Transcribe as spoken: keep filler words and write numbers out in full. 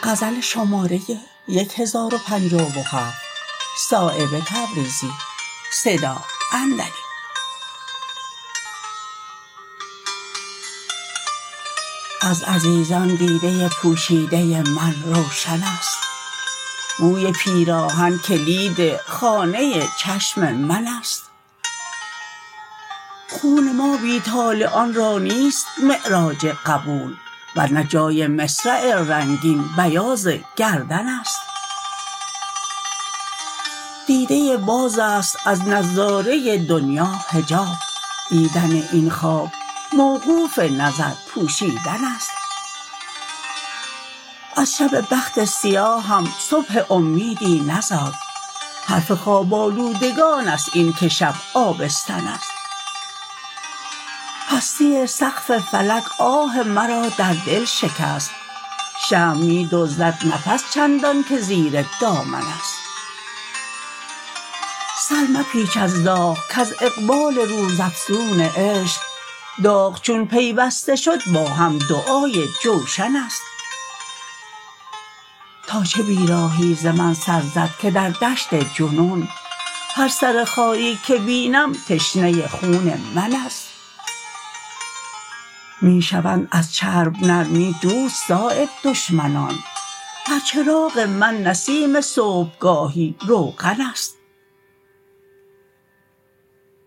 غزل شماره یک هزار و پنجاه و هفت صایب تبریزی صدا اندری. از عزیزان دیده پوشیده من روشن است، بوی پیراهن کلید خانه چشم من است. خون ما بی طالعان را نیست معراج قبول، ورنه جای مصرع رنگین بیاض گردن است. دیده باز است از نظاره دنیا حجاب، دیدن این خواب موقوف نظر پوشیدن است. از شب بخت سیاهم صبح امیدی نزاد، حرف خواب آلودگان است این که شب آبستن است. پستی سقف فلک آه مرا در دل شکست، شمع می دزدد نفس چندان که زیر دامن است. سر مپیچ از داغ کز اقبال روزافزون عشق، داغ چون پیوسته شد با هم دعای جوشن است. تا چه بیراهی ز من سر زد که در دشت جنون، هر سر خاری که بینم تشنه خون من است. می شوند از چرب نرمی دوست صایب دشمنان، بر چراغ من نسیم صبحگاهی روغن است.